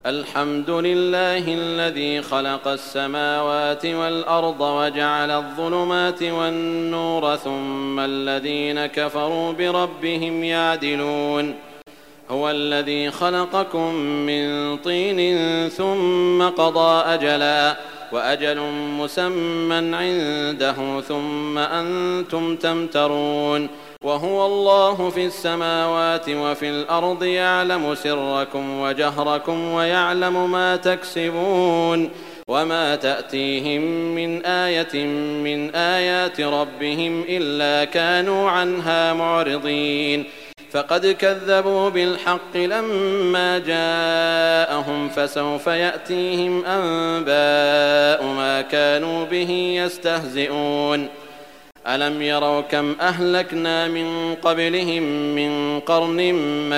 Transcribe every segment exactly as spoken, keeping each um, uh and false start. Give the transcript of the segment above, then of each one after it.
الحمد لله الذي خلق السماوات والأرض وجعل الظلمات والنور ثم الذين كفروا بربهم يعدلون هو الذي خلقكم من طين ثم قضى أجلا وأجل مسمى عنده ثم أنتم تمترون وهو الله في السماوات وفي الأرض يعلم سركم وجهركم ويعلم ما تكسبون وما تأتيهم من آية من آيات ربهم إلا كانوا عنها معرضين فقد كذبوا بالحق لما جاءهم فسوف يأتيهم أنباء ما كانوا به يستهزئون ألم يروا كم أهلكنا من قبلهم من قرن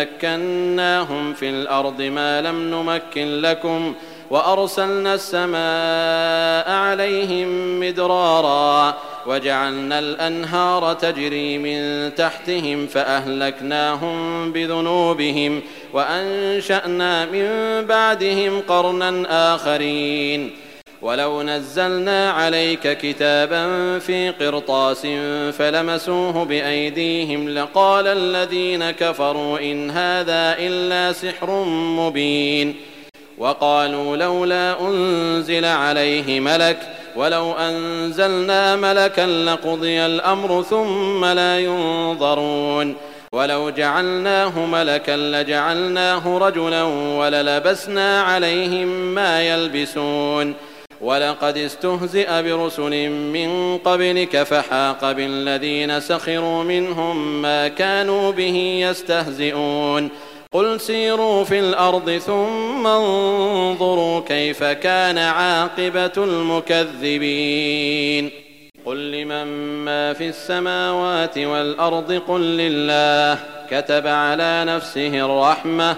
مكناهم في الأرض ما لم نمكن لكم وأرسلنا السماء عليهم مدرارا وجعلنا الأنهار تجري من تحتهم فأهلكناهم بذنوبهم وأنشأنا من بعدهم قرنا آخرين ولو نزلنا عليك كتابا في قرطاس فلمسوه بأيديهم لقال الذين كفروا إن هذا إلا سحر مبين وقالوا لولا أنزل عليه ملك ولو أنزلنا ملكا لقضي الأمر ثم لا ينظرون ولو جعلناه ملكا لجعلناه رجلا وللبسنا عليهم ما يلبسون ولقد استهزئ برسل من قبلك فحاق بالذين سخروا منهم ما كانوا به يستهزئون قل سيروا في الأرض ثم انظروا كيف كان عاقبة المكذبين قل لمن ما في السماوات والأرض قل لله كتب على نفسه الرحمة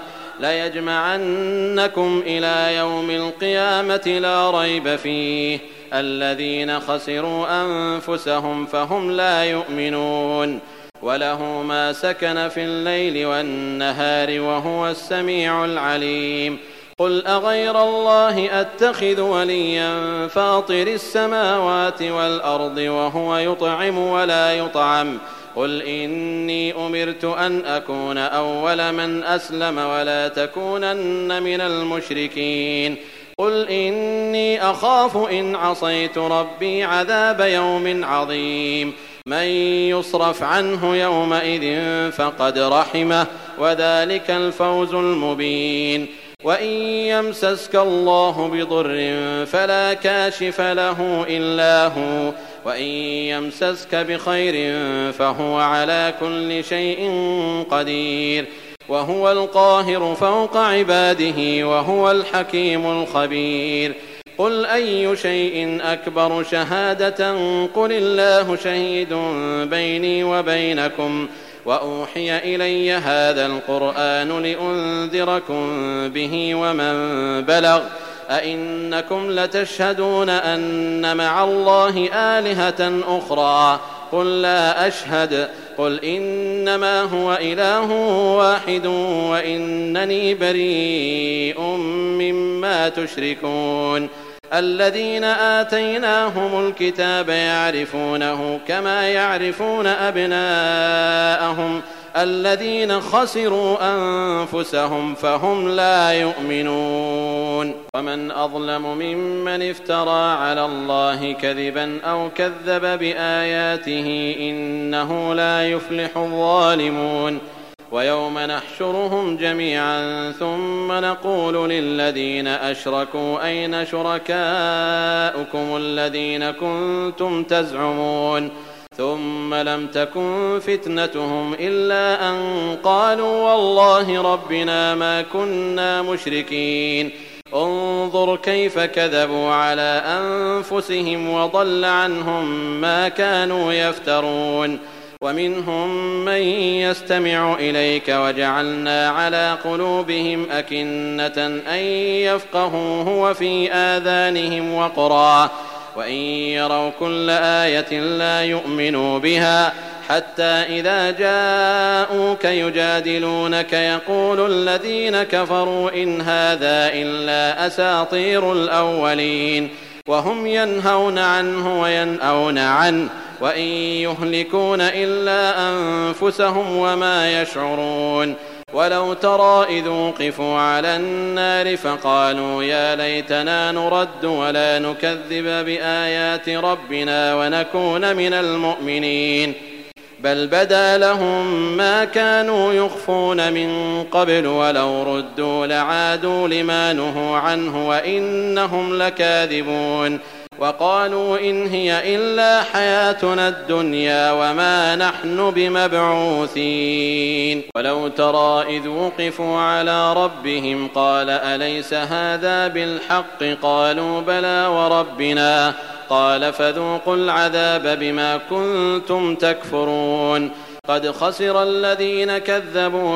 ليجمعنكم إلى يوم القيامة لا ريب فيه الذين خسروا أنفسهم فهم لا يؤمنون وله ما سكن في الليل والنهار وهو السميع العليم قل أغير الله أتخذ وليا فاطر السماوات والأرض وهو يطعم ولا يطعم قل إني أمرت أن أكون أول من أسلم ولا تكونن من المشركين قل إني أخاف إن عصيت ربي عذاب يوم عظيم من يصرف عنه يومئذ فقد رحمه وذلك الفوز المبين وإن يمسسك الله بضر فلا كاشف له إلا هو وإن يمسسك بخير فهو على كل شيء قدير وهو القاهر فوق عباده وهو الحكيم الخبير قل أي شيء أكبر شهادة قل الله شهيد بيني وبينكم وأوحي إلي هذا القرآن لأنذركم به ومن بلغ أئنكم لتشهدون أن مع الله آلهة أخرى قل لا أشهد قل إنما هو إله واحد وإنني بريء مما تشركون الذين آتيناهم الكتاب يعرفونه كما يعرفون أبناءهم الذين خسروا أنفسهم فهم لا يؤمنون ومن أظلم ممن افترى على الله كذبا أو كذب بآياته إنه لا يفلح الظالمون ويوم نحشرهم جميعا ثم نقول للذين أشركوا أين شركاؤكم الذين كنتم تزعمون ثم لم تكن فتنتهم إلا أن قالوا والله ربنا ما كنا مشركين انظر كيف كذبوا على أنفسهم وضل عنهم ما كانوا يفترون ومنهم من يستمع إليك وجعلنا على قلوبهم أكنة أن يفقهوه وفي آذانهم وقرا وإن يروا كل آية لا يؤمنوا بها حتى إذا جاءوك يجادلونك يقول الذين كفروا إن هذا إلا أساطير الأولين وهم ينهون عنه وينأون عنه وإن يهلكون إلا أنفسهم وما يشعرون ولو ترى إذ وقفوا على النار فقالوا يا ليتنا نرد ولا نكذب بآيات ربنا ونكون من المؤمنين بل بدا لهم ما كانوا يخفون من قبل ولو ردوا لعادوا لما نهوا عنه وإنهم لكاذبون وقالوا إن هي إلا حياتنا الدنيا وما نحن بمبعوثين ولو ترى إذ وقفوا على ربهم قال أليس هذا بالحق قالوا بلى وربنا قال فذوقوا العذاب بما كنتم تكفرون قد خسر الذين كذبوا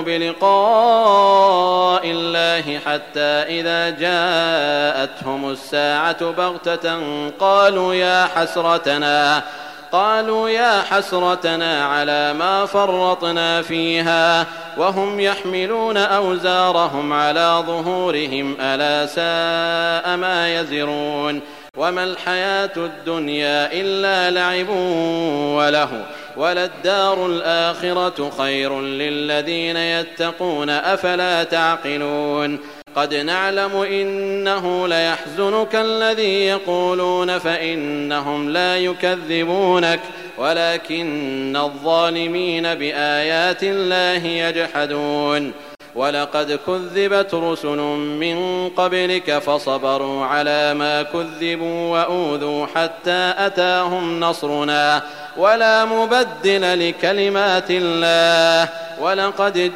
بلقاء الله حتى إذا جاءتهم الساعة بغتة قالوا يا حسرتنا قالوا يا حسرتنا على ما فرطنا فيها وهم يحملون أوزارهم على ظهورهم ألا ساء ما يزرون وما الحياة الدنيا إلا لعب وله وللدار الآخرة خير للذين يتقون أفلا تعقلون قد نعلم إنه ليحزنك الذي يقولون فإنهم لا يكذبونك ولكن الظالمين بآيات الله يجحدون ولقد كذبت رسل من قبلك فصبروا على ما كذبوا وأوذوا حتى أتاهم نصرنا ولا مبدل لكلمات الله ولقد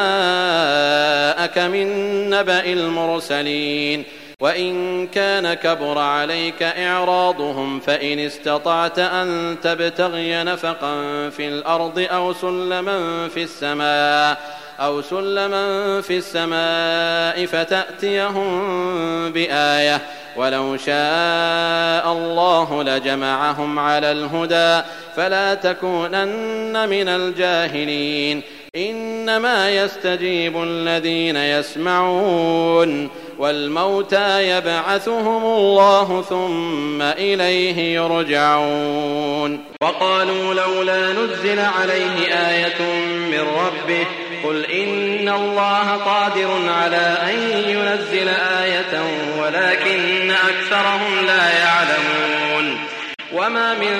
جاءك من نبأ المرسلين وإن كان كبر عليك إعراضهم فإن استطعت أن تبتغي نفقا في الأرض أو سلما في السماء أو سلما في السماء فتأتيهم بآية ولو شاء الله لجمعهم على الهدى فلا تكونن من الجاهلين إنما يستجيب الذين يسمعون والموتى يبعثهم الله ثم إليه يرجعون وقالوا لولا نزل عليه آية من ربه قل إن الله قادر على أن ينزل آية ولكن أكثرهم لا يعلمون وما من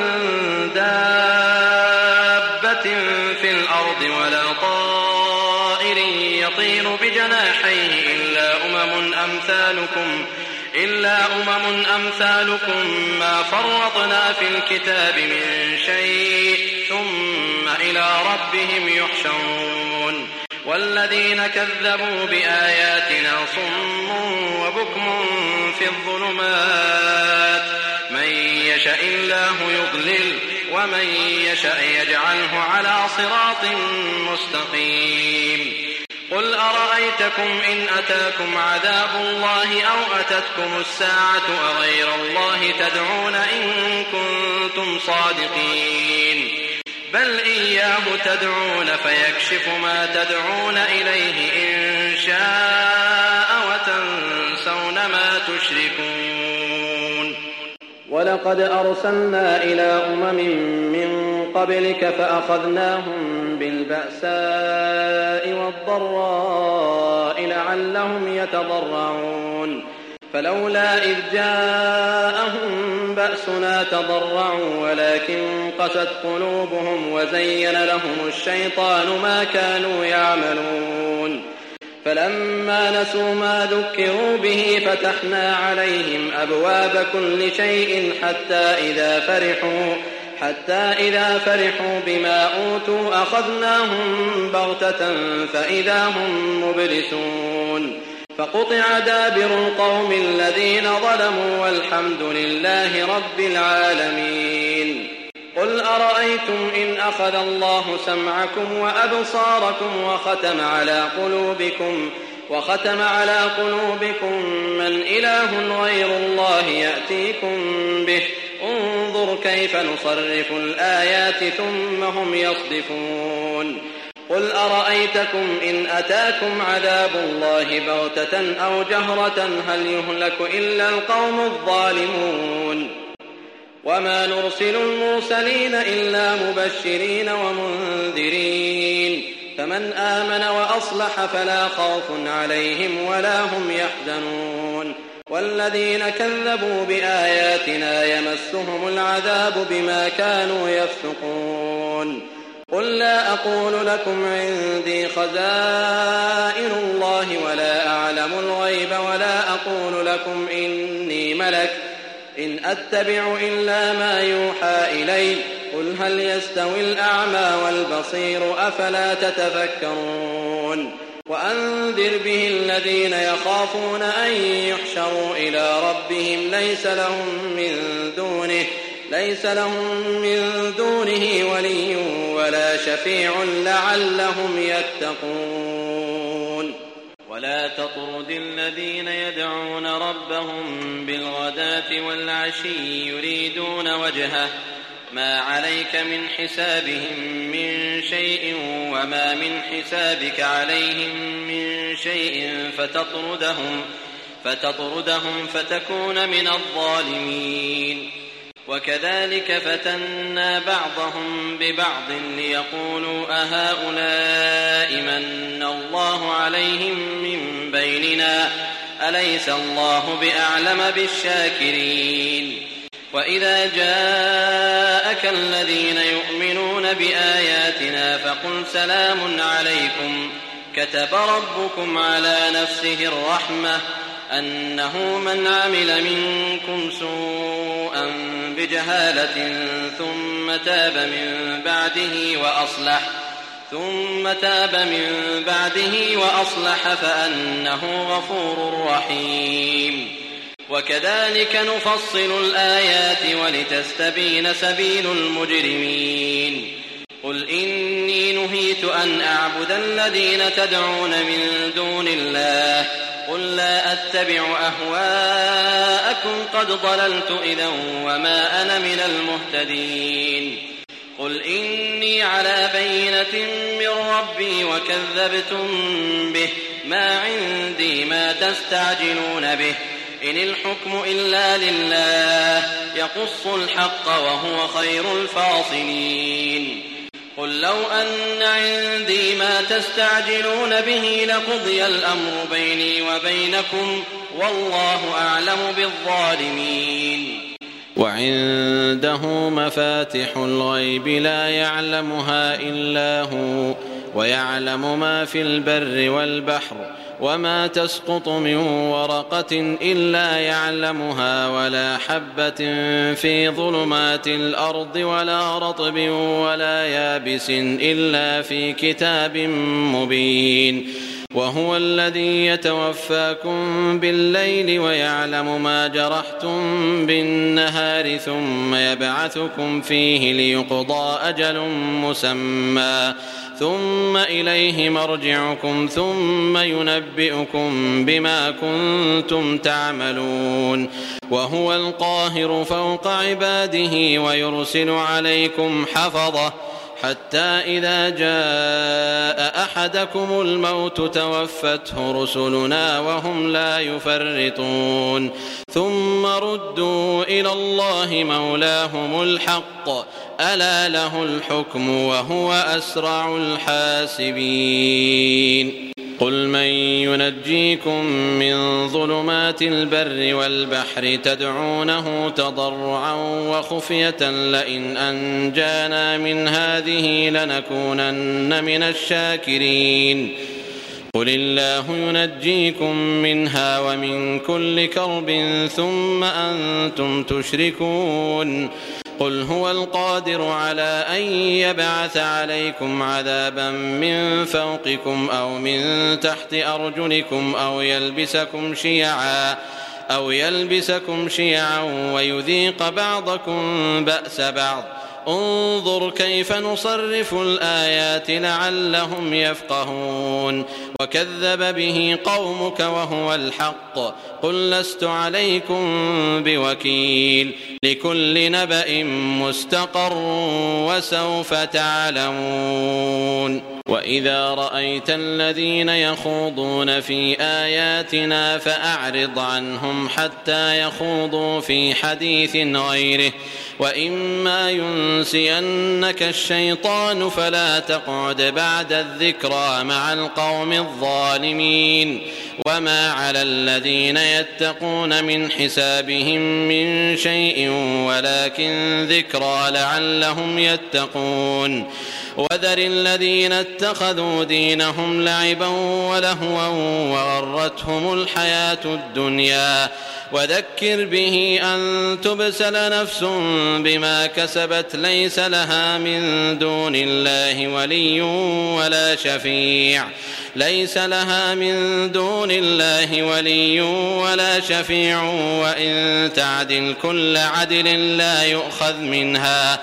دابة في الأرض ولا طائر يطير بجناحيه إلا أمم أمثالكم إلا أمم أمثالكم ما فرطنا في الكتاب من شيء ثم إلى ربهم يحشرون والذين كذبوا بآياتنا صم وبكم في الظلمات من يشاء الله يضلل ومن يشاء يجعله على صراط مستقيم قل أرأيتكم إن أتاكم عذاب الله أو أتتكم الساعة أغير الله تدعون إن كنتم صادقين بل إياه تدعون فيكشف ما تدعون إليه إن شاء وتنسون ما تشركون ولقد أرسلنا إلى أمم من قبلك فأخذناهم بالبأساء والضراء لعلهم يتضرعون فلولا إذ جاءهم بأسنا تضرعوا ولكن قست قلوبهم وزين لهم الشيطان ما كانوا يعملون فلما نسوا ما ذكروا به فتحنا عليهم أبواب كل شيء حتى إذا فرحوا حتى إذا فرحوا بما أوتوا أخذناهم بغتة فإذا هم مبلسون فقطع دابر القوم الذين ظلموا والحمد لله رب العالمين قل أرأيتم إن أخذ الله سمعكم وأبصاركم وختم على قلوبكم وختم على قلوبكم من إله غير الله يأتيكم به انظر كيف نصرف الآيات ثم هم يصدفون قل أرأيتكم إن أتاكم عذاب الله بغتة أو جهرة هل يهلك إلا القوم الظالمون وما نرسل المرسلين إلا مبشرين ومنذرين فمن آمن وأصلح فلا خوف عليهم ولا هم يحزنون والذين كذبوا بآياتنا يمسهم العذاب بما كانوا يفسقون قل لا أقول لكم عندي خزائن الله ولا أعلم الغيب ولا أقول لكم إني ملك إن أتبع إلا ما يوحى إلي قل هل يستوي الأعمى والبصير أفلا تتفكرون وأنذر به الذين يخافون أن يحشروا إلى ربهم ليس لهم من دونه ليس لهم من دونه ولي ولا شفيع لعلهم يتقون ولا تطرد الذين يدعون ربهم بالغداة والعشي يريدون وجهه ما عليك من حسابهم من شيء وما من حسابك عليهم من شيء فتطردهم فتطردهم فتكون من الظالمين وكذلك فتنا بعضهم ببعض ليقولوا أهؤلاء من الله عليهم من بيننا أليس الله بأعلم بالشاكرين وإذا جاءك الذين يؤمنون بآياتنا فقل سلام عليكم كتب ربكم على نفسه الرحمة أنه من عمل منكم سوءا بجهالة ثم تاب من بعده وأصلح ثم تاب من بعده وأصلح فأنه غفور رحيم وكذلك نفصل الآيات ولتستبين سبيل المجرمين قل إني نهيت أن أعبد الذين تدعون من دون الله قل لا أتبع أهواءكم قد ضللت إذا وما أنا من المهتدين قل إني على بينة من ربي وكذبتم به ما عندي ما تستعجلون به إن الحكم إلا لله يقص الحق وهو خير الفاصلين قل لو أن عندي ما تستعجلون به لقضي الأمر بيني وبينكم والله أعلم بالظالمين وعنده مفاتح الغيب لا يعلمها إلا هو ويعلم ما في البر والبحر وما تسقط من ورقة إلا يعلمها ولا حبة في ظلمات الأرض ولا رطب ولا يابس إلا في كتاب مبين وهو الذي يتوفاكم بالليل ويعلم ما جرحتم بالنهار ثم يبعثكم فيه ليقضى أجل مسمى ثم إليه مرجعكم ثم ينبئكم بما كنتم تعملون وهو القاهر فوق عباده ويرسل عليكم حفظة حتى إذا جاء أحدكم الموت توفته رسلنا وهم لا يفرطون ثم ردوا إلى الله مولاهم الحق ألا له الحكم وهو أسرع الحاسبين قل من ينجيكم من ظلمات البر والبحر تدعونه تضرعا وخفية لئن أنجانا من هذه لنكونن من الشاكرين قل الله ينجيكم منها ومن كل كرب ثم أنتم تشركون قل هو القادر على أن يبعث عليكم عذابا من فوقكم أو من تحت أرجلكم أو يلبسكم شيعا أو يلبسكم شيعا ويذيق بعضكم بأس بعض انظر كيف نصرف الآيات لعلهم يفقهون وكذب به قومك وهو الحق قل لست عليكم بوكيل لكل نبأ مستقر وسوف تعلمون وإذا رأيت الذين يخوضون في آياتنا فأعرض عنهم حتى يخوضوا في حديث غيره وإما ينسينك الشيطان فلا تقعد بعد الذكرى مع القوم الظالمين وما على الذين يتقون من حسابهم من شيء ولكن ذكرى لعلهم يتقون وذر الذين اتخذوا دينهم لعبا ولهوا وغرتهم الحياة الدنيا وذكر به أن تبسل نفس بما كسبت ليس لها من دون الله ولي ولا شفيع ليس لها من دون الله ولي ولا شفيع وإن تعدل كل عدل لا يؤخذ منها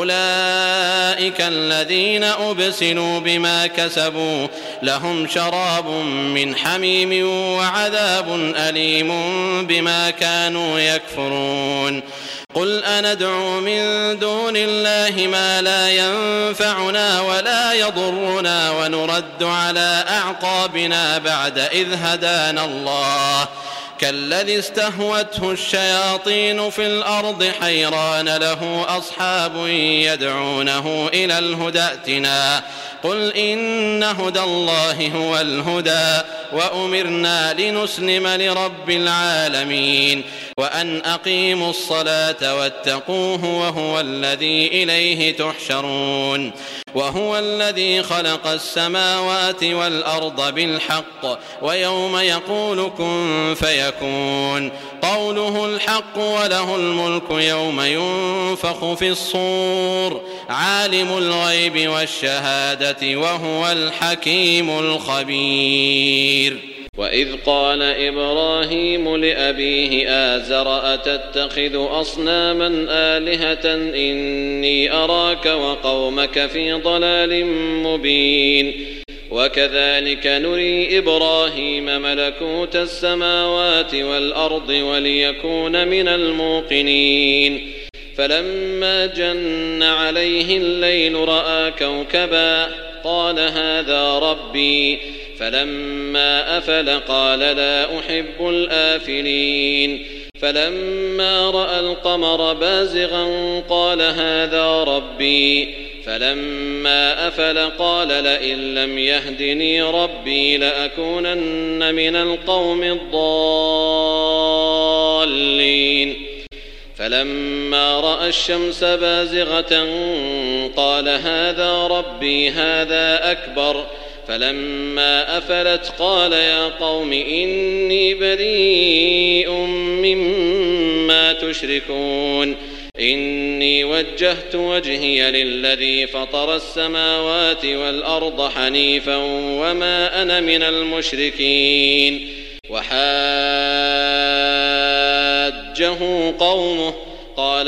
أولئك الذين أبسلوا بما كسبوا لهم شراب من حميم وعذاب أليم بما كانوا يكفرون قل أندعو من دون الله ما لا ينفعنا ولا يضرنا ونرد على أعقابنا بعد إذ هدانا الله كالذي استهوته الشياطين في الأرض حيران له أصحاب يدعونه إلى الهدى ائتنا قل إن هدى الله هو الهدى وأمرنا لنسلم لرب العالمين وأن أقيموا الصلاة واتقوه وهو الذي إليه تحشرون وهو الذي خلق السماوات والأرض بالحق ويوم يقول كن فيكون قوله الحق وله الملك يوم ينفخ في الصور عالم الغيب والشهادة وهو الحكيم الخبير وإذ قال إبراهيم لأبيه آزر أتتخذ أصناما آلهة إني أراك وقومك في ضلال مبين وكذلك نري إبراهيم ملكوت السماوات والأرض وليكون من الموقنين فلما جن عليه الليل رأى كوكبا قال هذا ربي فلما أفل قال لا أحب الآفلين فلما رأى القمر بازغا قال هذا ربي فلما أفل قال لئن لم يهدني ربي لأكونن من القوم الضالين فلما رأى الشمس بازغة قال هذا ربي هذا أكبر فلما أفلت قال يا قوم إني بريء مما تشركون إني وجهت وجهي للذي فطر السماوات والأرض حنيفا وما أنا من المشركين وحاجه قومه قال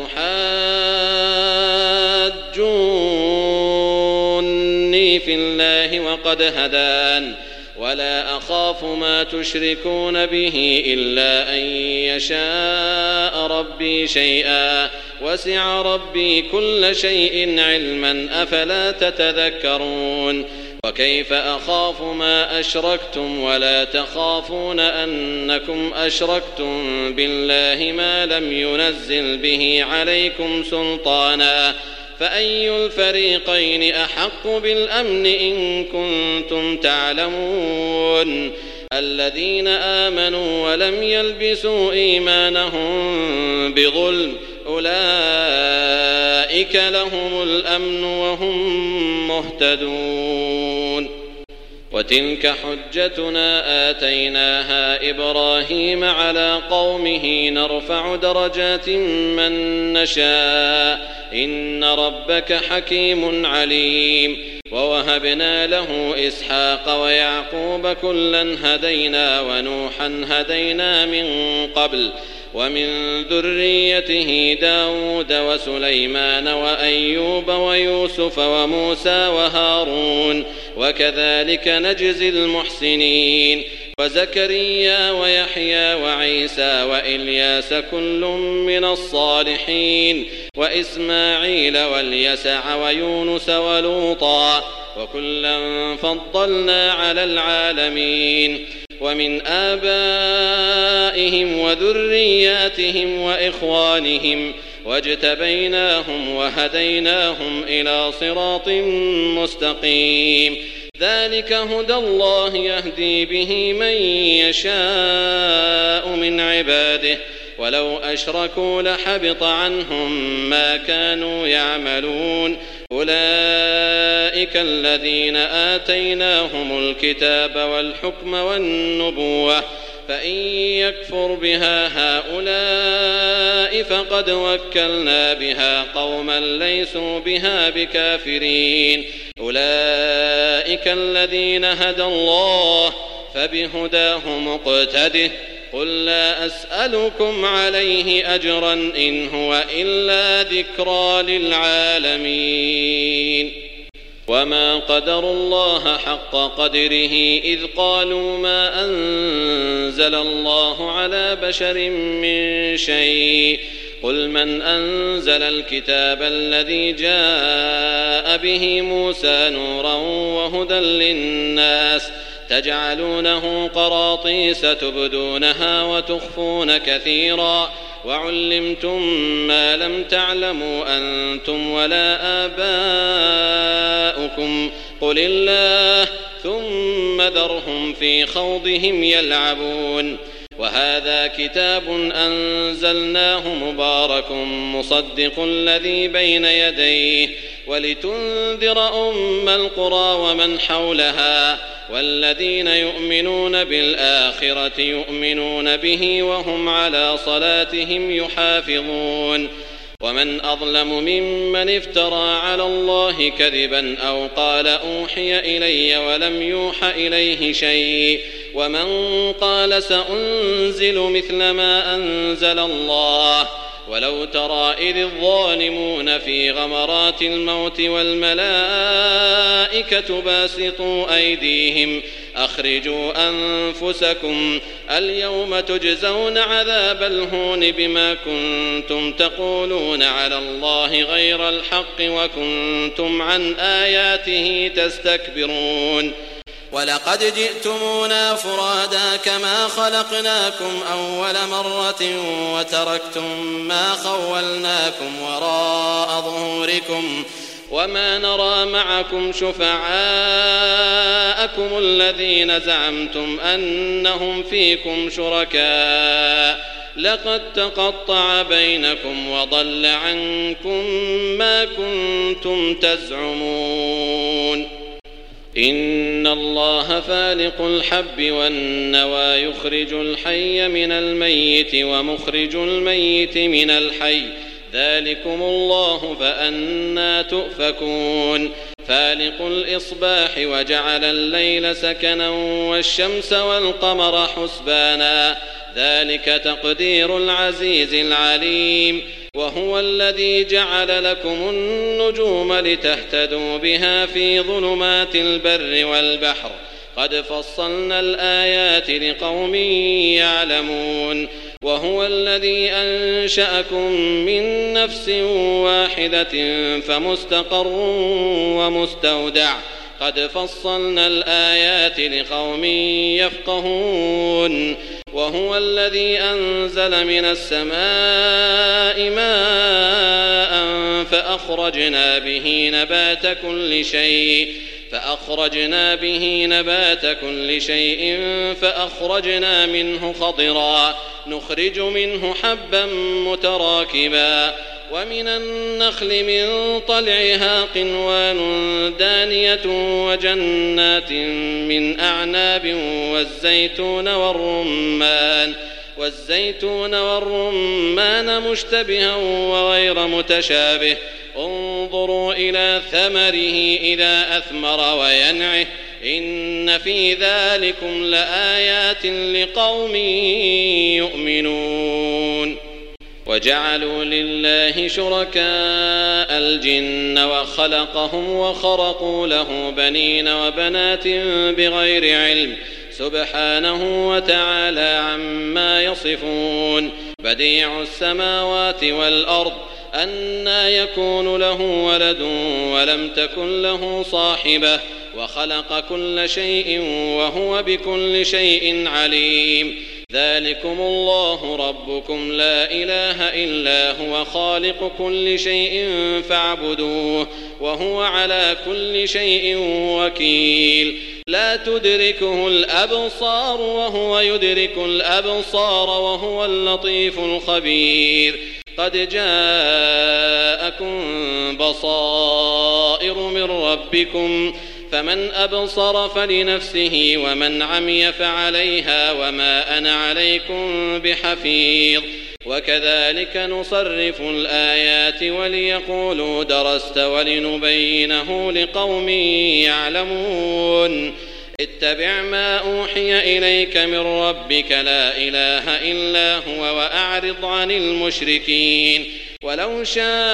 أتحاجوني في الله وقد هدان ولا أخاف ما تشركون به إلا أن يشاء ربي شيئا وسع ربي كل شيء علما أفلا تتذكرون وكيف أخاف ما أشركتم ولا تخافون أنكم أشركتم بالله ما لم ينزل به عليكم سلطانا فأي الفريقين أحق بالأمن إن كنتم تعلمون الذين آمنوا ولم يلبسوا إيمانهم بظلم أولئك لهم الأمن وهم مهتدون وتلك حجتنا آتيناها إبراهيم على قومه نرفع درجات من نشاء إن ربك حكيم عليم ووهبنا له إسحاق ويعقوب كلا هدينا ونوحا هدينا من قبل ومن ذريته داود وسليمان وأيوب ويوسف وموسى وهارون وكذلك نجزي المحسنين وزكريا ويحيى وعيسى وإلياس كل من الصالحين وإسماعيل واليسع ويونس ولوطا وكلا فضلنا على العالمين ومن آبائهم وذرياتهم وإخوانهم واجتبيناهم وهديناهم إلى صراط مستقيم ذلك هدى الله يهدي به من يشاء من عباده ولو أشركوا لحبط عنهم ما كانوا يعملون أولئك الذين آتيناهم الكتاب والحكم والنبوة فإن يكفر بها هؤلاء فقد وكلنا بها قوما ليسوا بها بكافرين أولئك الذين هدى الله فبهداه مقتده قل لا أسألكم عليه أجرا إن هو إلا ذكرى للعالمين وما قدروا الله حق قدره إذ قالوا ما أنزل الله على بشر من شيء قل من أنزل الكتاب الذي جاء به موسى نورا وهدى للناس تجعلونه قراطيس تبدونها وتخفون كثيرا وعلمتم ما لم تعلموا أنتم ولا آباؤكم قل الله ثم ذرهم في خوضهم يلعبون وهذا كتاب أنزلناه مبارك مصدق الذي بين يديه ولتنذر أم القرى ومن حولها والذين يؤمنون بالآخرة يؤمنون به وهم على صلاتهم يحافظون ومن أظلم ممن افترى على الله كذبا أو قال أوحي إلي ولم يوح إليه شيء ومن قال سأنزل مثل ما أنزل الله ولو ترى إذ الظالمون في غمرات الموت والملائكة باسطوا أيديهم أخرجوا أنفسكم اليوم تجزون عذاب الهون بما كنتم تقولون على الله غير الحق وكنتم عن آياته تستكبرون ولقد جئتمونا فرادا كما خلقناكم أول مرة وتركتم ما خولناكم وراء ظهوركم وما نرى معكم شفعاءكم الذين زعمتم أنهم فيكم شركاء لقد تقطع بينكم وضل عنكم ما كنتم تزعمون إن الله فالق الحب والنوى يخرج الحي من الميت ومخرج الميت من الحي ذلكم الله فأنى تؤفكون فالق الإصباح وجعل الليل سكنا والشمس والقمر حسبانا ذلك تقدير العزيز العليم وهو الذي جعل لكم النجوم لتهتدوا بها في ظلمات البر والبحر قد فصلنا الآيات لقوم يعلمون وهو الذي أنشأكم من نفس واحدة فمستقر ومستودع قد فصلنا الآيات لقوم يفقهون وهو الذي أنزل من السماء ماء فأخرجنا به نبات كل شيء فأخرجنا به نبات كل شيء فأخرجنا منه خضرا نخرج منه حبا متراكبا ومن النخل من طلعها قنوان دانية وجنات من أعناب والزيتون والرمان والزيتون والرمان مشتبها وغير متشابه انظروا إلى ثمره إذا أثمر وينعه إن في ذلكم لآيات لقوم يؤمنون وجعلوا لله شركاء الجن وخلقهم وخرقوا له بنين وبنات بغير علم سبحانه وتعالى عما يصفون بديع السماوات والأرض أنى يكون له ولد ولم تكن له صاحبة وخلق كل شيء وهو بكل شيء عليم ذلكم الله ربكم لا إله إلا هو خالق كل شيء فاعبدوه وهو على كل شيء وكيل لا تدركه الأبصار وهو يدرك الأبصار وهو اللطيف الخبير قد جاءكم بصائر من ربكم فمن أبصر فلنفسه ومن عمي فعليها وما أنا عليكم بحفيظ وكذلك نصرف الآيات وليقولوا درست ولنبينه لقوم يعلمون اتبع ما أوحي إليك من ربك لا إله إلا هو وأعرض عن المشركين ولو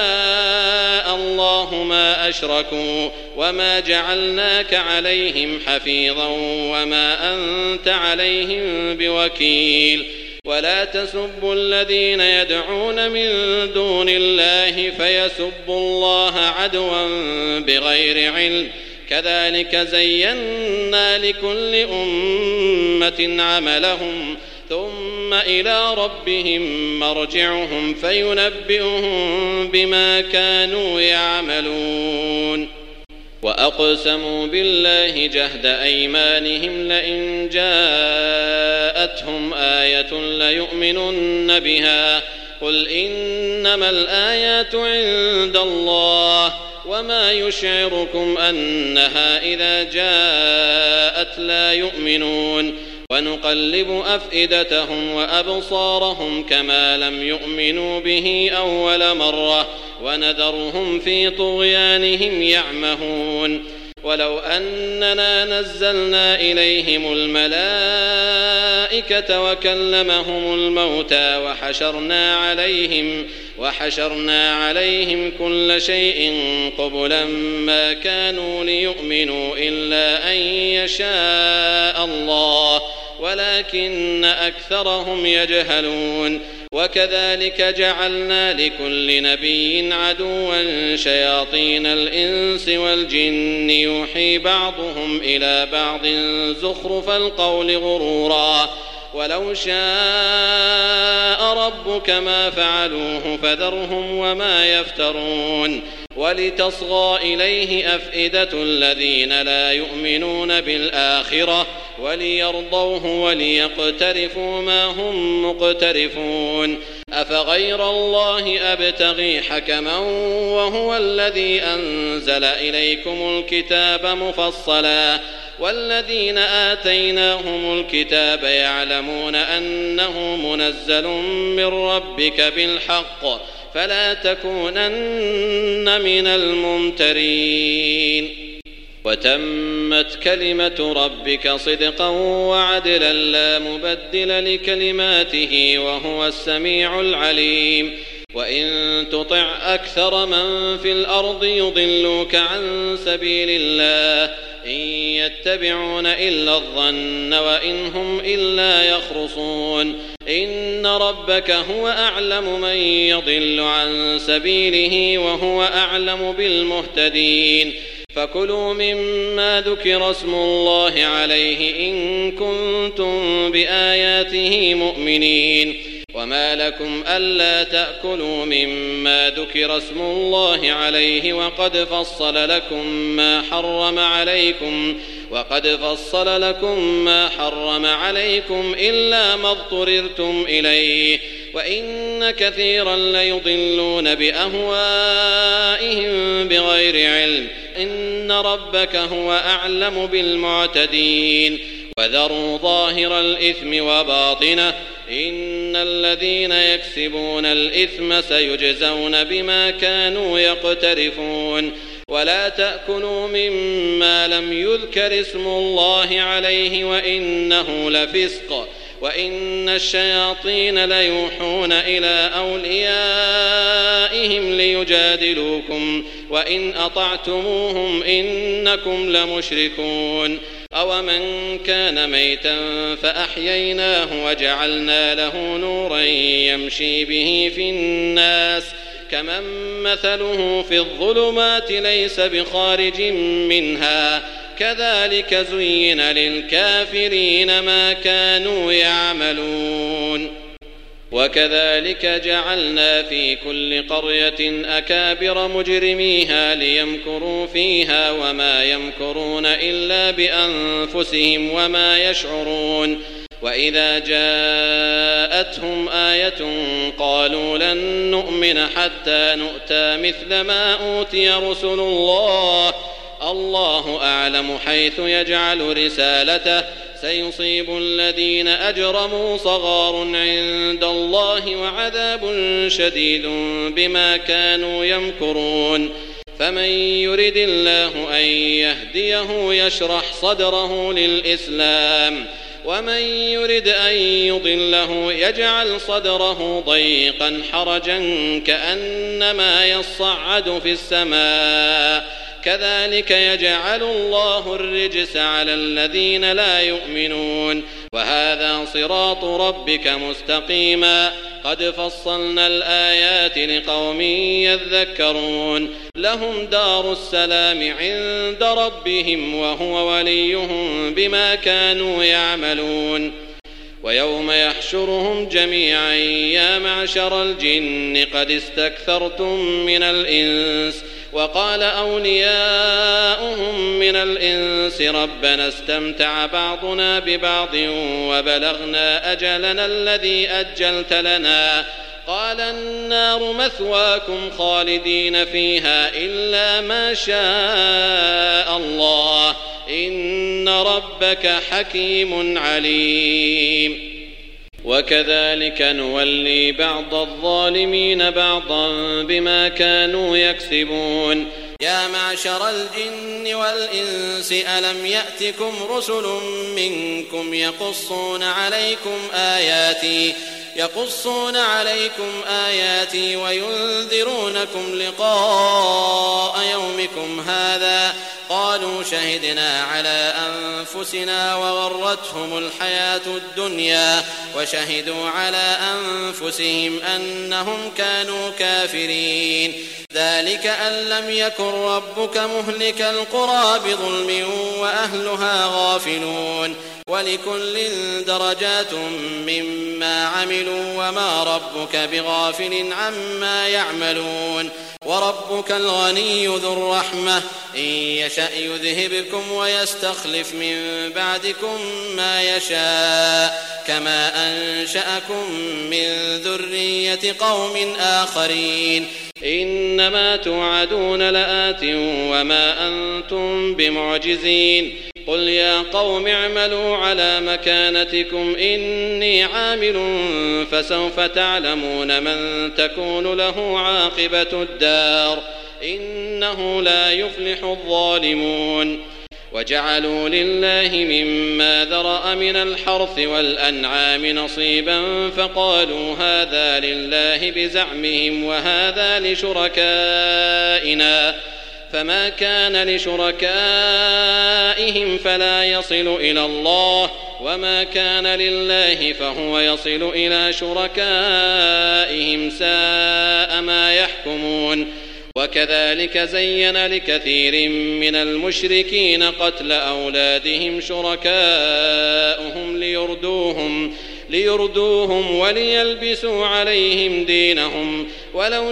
شاء الله ما أشركوا وما جعلناك عليهم حفيظا وما أنت عليهم بوكيل ولا تسبوا الذين يدعون من دون الله فيسبوا الله عدوا بغير علم كذلك زينا لكل أمة عملهم ثم إلى ربهم مرجعهم فينبئهم بما كانوا يعملون وأقسموا بالله جهد أيمانهم لئن جاءتهم آية ليؤمنن بها قل إنما الآيات عند الله وما يشعركم أنها إذا جاءت لا يؤمنون ونقلب أفئدتهم وأبصارهم كما لم يؤمنوا به أول مرة ونذرهم في طغيانهم يعمهون ولو أننا نزلنا إليهم الملائكة وكلمهم الموتى وحشرنا عليهم وحشرنا عليهم كل شيء قبلا ما كانوا ليؤمنوا إلا أن يشاء الله ولكن أكثرهم يجهلون وكذلك جعلنا لكل نبي عدوا شياطين الإنس والجن يوحي بعضهم إلى بعض زخرف القول غرورا ولو شاء ربك ما فعلوه فذرهم وما يفترون ولتصغى إليه أفئدة الذين لا يؤمنون بالآخرة وليرضوه وليقترفوا ما هم مقترفون أفغير الله أبتغي حكما وهو الذي أنزل إليكم الكتاب مفصلا والذين آتيناهم الكتاب يعلمون أنه منزل من ربك بالحق فلا تكونن من الممترين وتمت كلمة ربك صدقا وعدلا لا مبدل لكلماته وهو السميع العليم وإن تطع أكثر من في الأرض يضلوك عن سبيل الله إن يتبعون إلا الظن وإن هم إلا يخرصون إن ربك هو أعلم من يضل عن سبيله وهو أعلم بالمهتدين فكلوا مما ذكر اسم الله عليه إن كنتم بآياته مؤمنين وما لكم ألا تأكلوا مما ذكر اسم الله عليه وقد فصل لكم ما حرم عليكم وقد فصل لكم ما حرم عليكم إلا ما اضطررتم إليه وإن كثيرا ليضلون بأهوائهم بغير علم إن ربك هو أعلم بالمعتدين وذروا ظاهر الإثم وباطنه إن الذين يكسبون الإثم سيجزون بما كانوا يقترفون ولا تأكلوا مما لم يذكر اسم الله عليه وإنه لفسق وإن الشياطين ليوحون إلى أوليائهم ليجادلوكم وإن أطعتموهم إنكم لمشركون أومن كان ميتا فأحييناه وجعلنا له نورا يمشي به في الناس كمن مثله في الظلمات ليس بخارج منها كذلك زين للكافرين ما كانوا يعملون وكذلك جعلنا في كل قرية أكابر مجرميها ليمكروا فيها وما يمكرون إلا بأنفسهم وما يشعرون وإذا جاءتهم آية قالوا لن نؤمن حتى نؤتى مثل ما أوتي رسل الله الله أعلم حيث يجعل رسالته سيصيب الذين أجرموا صغار عند الله وعذاب شديد بما كانوا يمكرون فمن يرد الله أن يهديه يشرح صدره للإسلام ومن يرد أن يضله يجعل صدره ضيقا حرجا كأنما يصعد في السماء كذلك يجعل الله الرجس على الذين لا يؤمنون وهذا صراط ربك مستقيما قد فصلنا الآيات لقوم يذكرون لهم دار السلام عند ربهم وهو وليهم بما كانوا يعملون ويوم يحشرهم جميعا يا معشر الجن قد استكثرتم من الإنس وقال أولياؤهم من الإنس ربنا استمتع بعضنا ببعض وبلغنا أجلنا الذي أجلت لنا قال النار مثواكم خالدين فيها إلا ما شاء الله إن ربك حكيم عليم وكذلك نولي بعض الظالمين بعضا بما كانوا يكسبون يا معشر الجن والإنس ألم يأتكم رسل منكم يقصون عليكم آياتي يقصون عليكم آياتي وينذرونكم لقاء يومكم هذا قالوا شهدنا على أنفسنا وغرتهم الحياة الدنيا وشهدوا على أنفسهم أنهم كانوا كافرين ذلك أن لم يكن ربك مهلك القرى بظلم وأهلها غافلون ولكل درجات مما عملوا وما ربك بغافل عما يعملون وربك الغني ذو الرحمة إن يشأ يذهبكم ويستخلف من بعدكم ما يشاء كما أنشأكم من ذرية قوم آخرين إنما توعدون لآت وما أنتم بمعجزين قل يا قوم اعملوا على مكانتكم إني عامل فسوف تعلمون من تكون له عاقبة الدار إنه لا يفلح الظالمون وجعلوا لله مما ذرأ من الحرث والأنعام نصيبا فقالوا هذا لله بزعمهم وهذا لشركائنا فما كان لشركائهم فلا يصل إلى الله وما كان لله فهو يصل إلى شركائهم ساء ما يحكمون وكذلك زين لكثير من المشركين قتل أولادهم شركاؤهم ليردوهم ليردوهم وليلبسوا عليهم دينهم ولو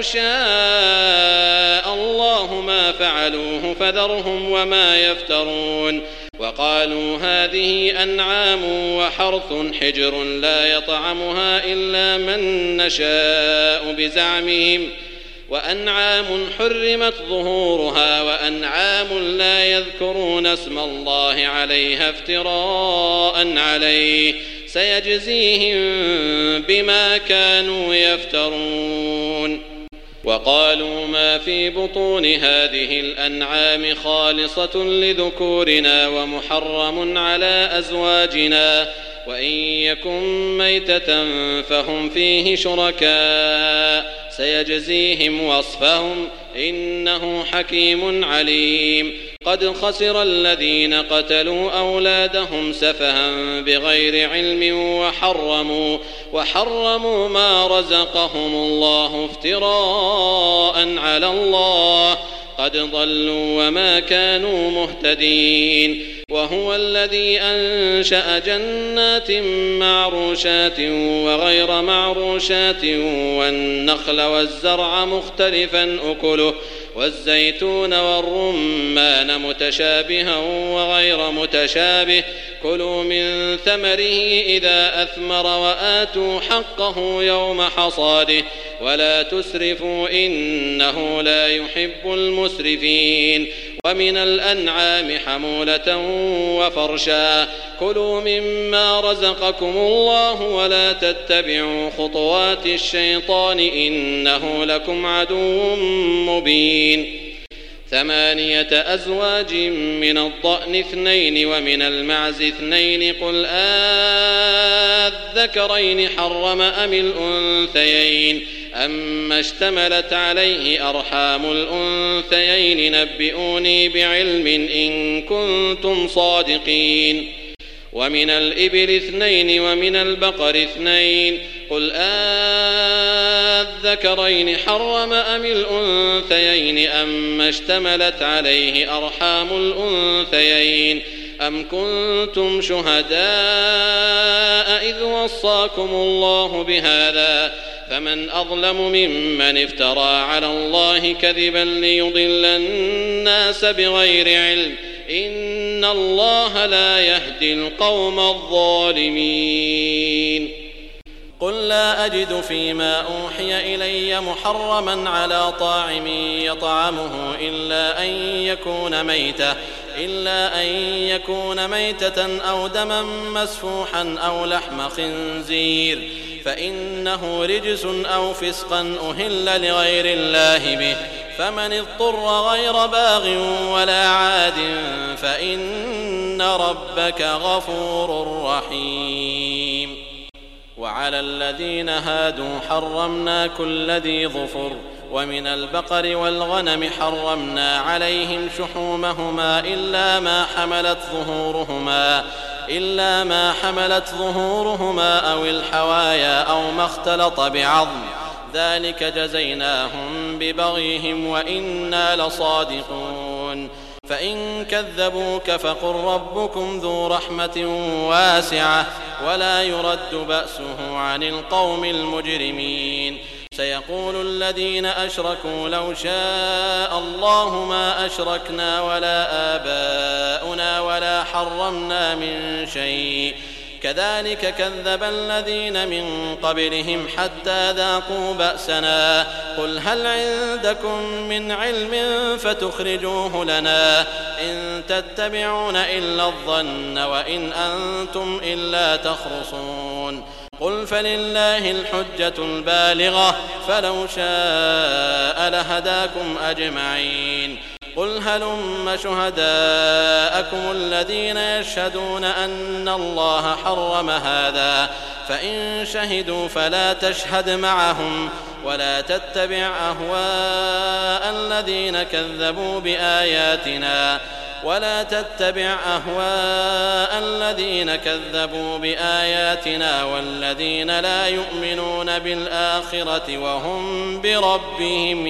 شاء الله ما فعلوه فذرهم وما يفترون وقالوا هذه أنعام وحرث حجر لا يطعمها إلا من نشاء بزعمهم وأنعام حرمت ظهورها وأنعام لا يذكرون اسم الله عليها افتراء عليه سيجزيهم بما كانوا يفترون وقالوا ما في بطون هذه الأنعام خالصة لذكورنا ومحرم على أزواجنا وإن يكن ميتة فهم فيه شركاء سيجزيهم وصفهم إنه حكيم عليم قد خسر الذين قتلوا أولادهم سفها بغير علم وحرموا, وحرموا ما رزقهم الله افتراء على الله قد ضلوا وما كانوا مهتدين وهو الذي أنشأ جنات معروشات وغير معروشات والنخل والزرع مختلفا أكله والزيتون والرمان متشابها وغير متشابه كلوا من ثمره إذا أثمر وآتوا حقه يوم حصاده ولا تسرفوا إنه لا يحب المسرفين ومن الأنعام حمولة وفرشا كلوا مما رزقكم الله ولا تتبعوا خطوات الشيطان إنه لكم عدو مبين ثمانية أزواج من الضأن اثنين ومن المعز اثنين قل آذكرين حرم أم الأنثيين أما اشتملت عليه أرحام الأنثيين نبئوني بعلم إن كنتم صادقين ومن الإبل اثنين ومن البقر اثنين قل آذكرين حرم أم الأنثيين أما اشتملت عليه أرحام الأنثيين أم كنتم شهداء إذ وصاكم الله بهذا فمن أظلم ممن افترى على الله كذبا ليضل الناس بغير علم إن الله لا يهدي القوم الظالمين قل لا أجد فيما أوحي إلي محرما على طاعم يطعمه إلا أن يكون ميتة إلا أن يكون ميتة أو دما مسفوحا أو لحم خنزير فإنه رجس أو فسقا أهل لغير الله به فمن اضطر غير باغ ولا عاد فإن ربك غفور رحيم وعلى الذين هادوا حرمنا كل ذي ظفر ومن البقر والغنم حرمنا عليهم شحومهما إلا ما حملت ظهورهما إلا ما حملت ظهورهما أو الحوايا أو ما اختلط بعظم ذلك جزيناهم ببغيهم وإنا لصادقون فإن كذبوك فقل ربكم ذو رحمة واسعة ولا يرد بأسه عن القوم المجرمين سيقول الذين أشركوا لو شاء الله ما أشركنا ولا آباؤنا ولا حرمنا من شيء كذلك كذب الذين من قبلهم حتى ذاقوا بأسنا قل هل عندكم من علم فتخرجوه لنا إن تتبعون إلا الظن وإن أنتم إلا تخرصون قل فلله الحجة البالغة فلو شاء لهداكم أجمعين قل هلم شهداءكم الذين يشهدون أن الله حرم هذا فإن شهدوا فلا تشهد معهم ولا تتبع أهواء الذين كذبوا بآياتنا ولا تتبع أهواء الذين كذبوا بآياتنا والذين لا يؤمنون بالآخرة وهم بربهم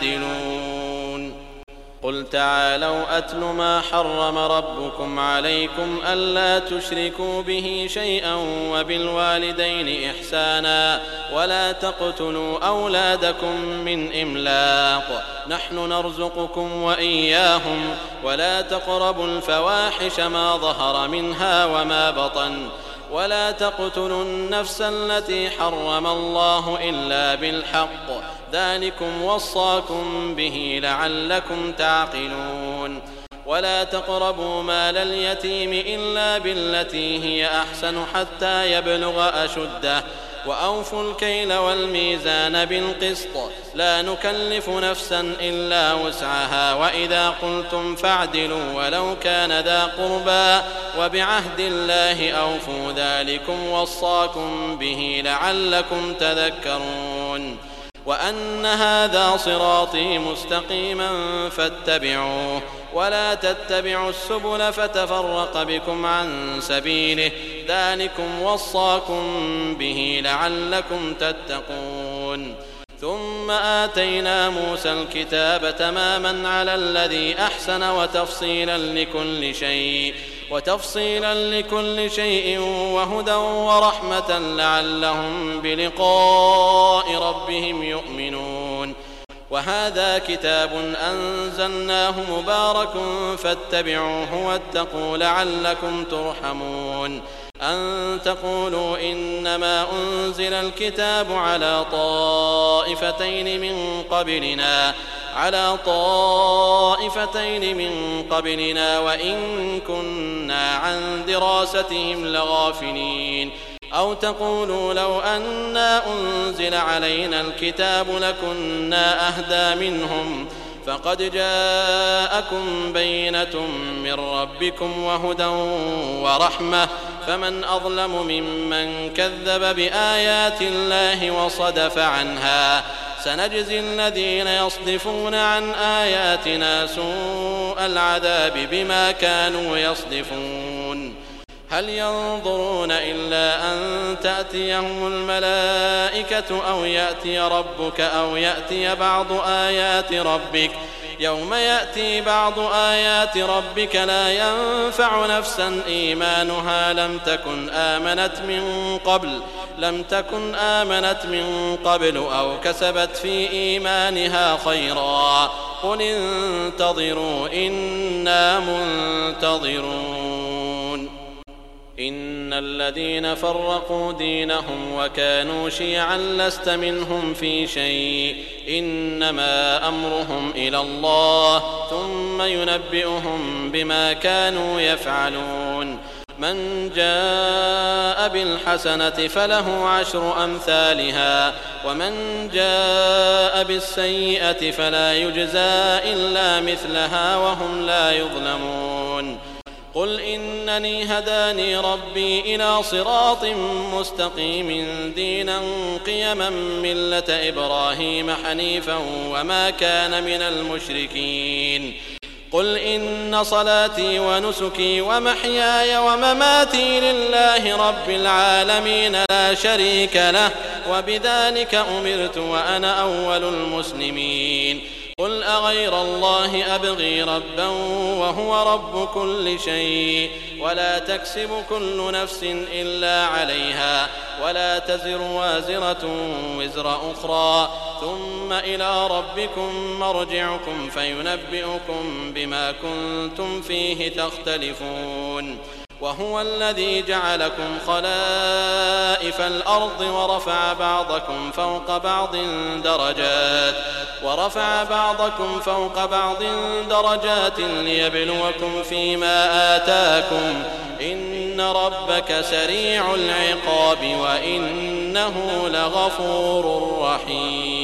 يعدلون قل تعالوا أتل ما حرم ربكم عليكم ألا تشركوا به شيئا وبالوالدين إحسانا ولا تقتلوا أولادكم من إملاق نحن نرزقكم وإياهم ولا تقربوا الفواحش ما ظهر منها وما بطن ولا تقتلوا النفس التي حرم الله إلا بالحق ذلكم وصاكم به لعلكم تعقلون ولا تقربوا مال اليتيم إلا بالتي هي أحسن حتى يبلغ أشده وأوفوا الكيل والميزان بالقسط لا نكلف نفسا إلا وسعها وإذا قلتم فاعدلوا ولو كان ذا قربى وبعهد الله أوفوا ذلكم وصاكم به لعلكم تذكرون وأن هذا صراطي مستقيما فاتبعوه ولا تتبعوا السبل فتفرق بكم عن سبيله ذلكم وصاكم به لعلكم تتقون ثم آتينا موسى الكتاب تماما على الذي أحسن وتفصيلا لكل شيء وتفصيلا لكل شيء وهدى ورحمة لعلهم بلقاء ربهم يؤمنون وهذا كتاب أنزلناه مبارك فاتبعوه واتقوا لعلكم ترحمون أن تقولوا إنما أنزل الكتاب على طائفتين من قبلنا على طائفتين من قبلنا وإن كنا عن دراستهم لغافلين أو تقولوا لو أنا أنزل علينا الكتاب لكنا أهدى منهم فقد جاءكم بينة من ربكم وهدى ورحمة فمن أظلم ممن كذب بآيات الله وصدف عنها سنجزي الذين يصدفون عن آياتنا سوء العذاب بما كانوا يصدفون هل ينظرون إلا أن تأتيهم الملائكة أو يأتي ربك أو يأتي بعض آيات ربك يوم يأتي بعض آيات ربك لا ينفع نفسا إيمانها لم تكن آمنت من قبل لم تكن آمنت من قبل أو كسبت في إيمانها خيرا قل انتظروا إنا منتظرون إن الذين فرقوا دينهم وكانوا شيعا لست منهم في شيء إنما أمرهم إلى الله ثم ينبئهم بما كانوا يفعلون من جاء بالحسنة فله عشر أمثالها ومن جاء بالسيئة فلا يجزى إلا مثلها وهم لا يظلمون قل إنني هداني ربي إلى صراط مستقيم دينا قيما ملة إبراهيم حنيفا وما كان من المشركين قل إن صلاتي ونسكي ومحياي ومماتي لله رب العالمين لا شريك له وبذلك أمرت وأنا أول المسلمين قل أغير الله أبغي ربا وهو رب كل شيء ولا تكسب كل نفس إلا عليها ولا تزر وازرة وزر أخرى ثم إلى ربكم مرجعكم فينبئكم بما كنتم فيه تختلفون وهو الذي جعلكم خلائف الأرض ورفع بعضكم فوق بعض درجات ورفع بعضكم فوق بعض درجات ليبلوكم فيما آتاكم إن ربك سريع العقاب وإنه لغفور رحيم.